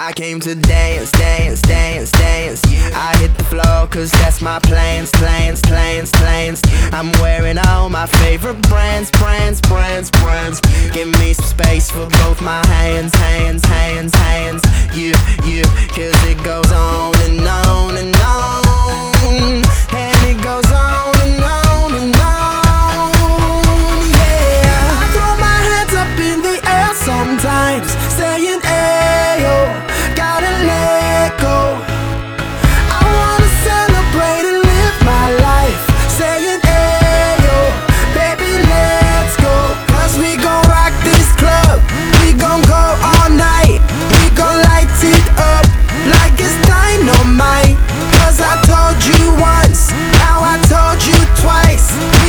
I came to dance, dance, dance, dance. I hit the floor cause that's my plans, plans, plans, plans. I'm wearing all my favorite brands, brands, brands, brands. Give me some space for both my hands, hands, hands, hands. You, cause it goes on and on and on. And it goes on and on and on.